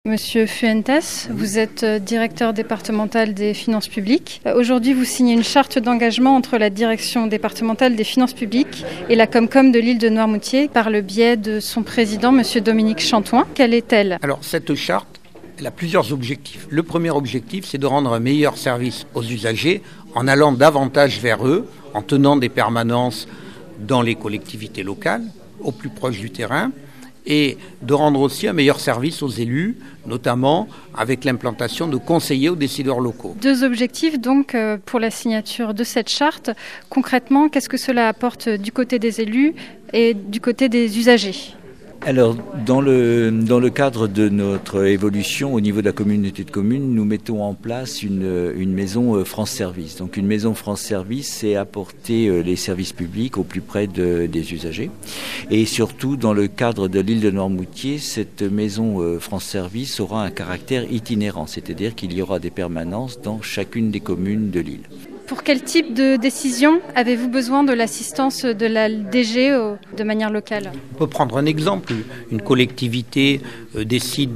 Monsieur Fuentes, vous êtes directeur départemental des finances publiques. Aujourd'hui, vous signez une charte d'engagement entre la direction départementale des finances publiques et la Comcom de l'île de Noirmoutier par le biais de son président, monsieur Dominique Chantoin. Quelle est-elle ? Alors, cette charte, elle a plusieurs objectifs. Le premier objectif, c'est de rendre un meilleur service aux usagers en allant davantage vers eux, en tenant des permanences dans les collectivités locales, au plus proche du terrain, et de rendre aussi un meilleur service aux élus, notamment avec l'implantation de conseillers aux décideurs locaux. Deux objectifs donc pour la signature de cette charte. Concrètement, qu'est-ce que cela apporte du côté des élus et du côté des usagers ? Alors, dans le cadre de notre évolution au niveau de la communauté de communes, nous mettons en place une maison France Service. Donc, une maison France Service, c'est apporter les services publics au plus près des usagers. Et surtout, dans le cadre de l'île de Noirmoutier, cette maison France Service aura un caractère itinérant, c'est-à-dire qu'il y aura des permanences dans chacune des communes de l'île. Pour quel type de décision avez-vous besoin de l'assistance de la DG de manière locale ? On peut prendre un exemple. Une collectivité décide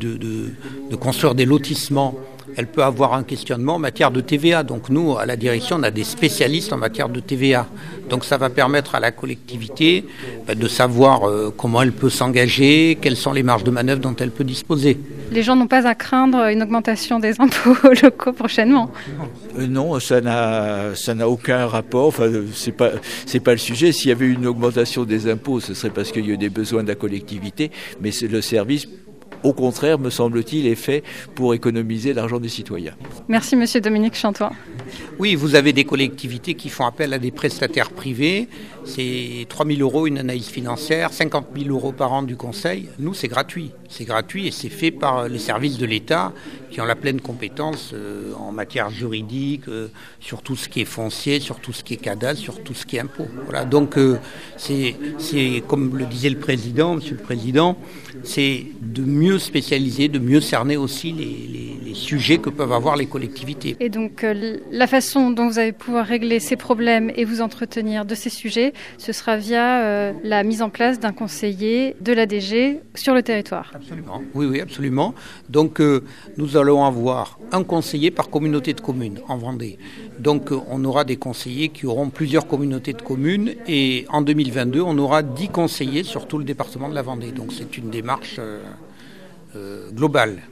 de construire des lotissements. Elle peut avoir un questionnement en matière de TVA. Donc nous, à la direction, on a des spécialistes en matière de TVA. Donc ça va permettre à la collectivité de savoir comment elle peut s'engager, quelles sont les marges de manœuvre dont elle peut disposer. Les gens n'ont pas à craindre une augmentation des impôts locaux prochainement. Non, ça n'a aucun rapport. Enfin, c'est pas le sujet. S'il y avait une augmentation des impôts, ce serait parce qu'il y a des besoins de la collectivité. Mais c'est le service, au contraire, me semble-t-il, est fait pour économiser l'argent des citoyens. Merci, monsieur Dominique Chantoin. Oui, vous avez des collectivités qui font appel à des prestataires privés. C'est 3 000 € une analyse financière, 50 000 € par an du conseil. Nous, c'est gratuit. C'est gratuit et c'est fait par les services de l'État qui ont la pleine compétence en matière juridique, sur tout ce qui est foncier, sur tout ce qui est cadastre, sur tout ce qui est impôt. Voilà. Donc, c'est comme le disait le président, monsieur le président, c'est de mieux spécialiser, de mieux cerner aussi les sujets que peuvent avoir les collectivités. Et donc, la façon dont vous allez pouvoir régler ces problèmes et vous entretenir de ces sujets, ce sera via la mise en place d'un conseiller de la DG sur le territoire. Absolument. Oui, absolument. Donc, nous allons avoir un conseiller par communauté de communes en Vendée. Donc, on aura des conseillers qui auront plusieurs communautés de communes et en 2022, on aura 10 conseillers sur tout le département de la Vendée. Donc, c'est une démarche globale.